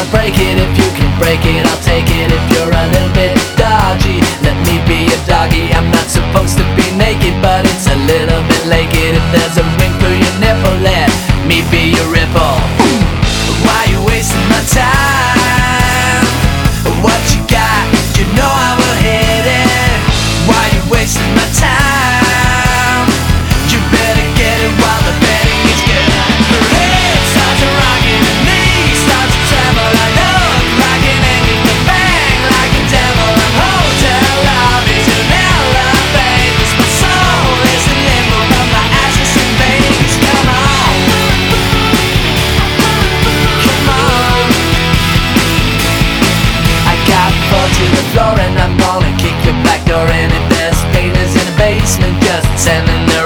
I'll break it if you can break it. I'll take it if you're a little bit dodgy. Let me be a doggy. I'm not supposed to be naked, but it's a little bit naked. If there's a ring for your nipple, let me be your ripple. Why you wasting my time? What you got? You know I will hit it. Why you wasting my time? You better get it while the betting is good. Her head starts to rock and her knees start to tremble. I look like an angel to bang like a devil. I'm hotel lobbies in LA, Vegas. My soul is in limbo, but my ass is in Vegas. Come on, come on. I got full to the floor and I'm gonna kick your back door in. If there's painters in the basement, just send in the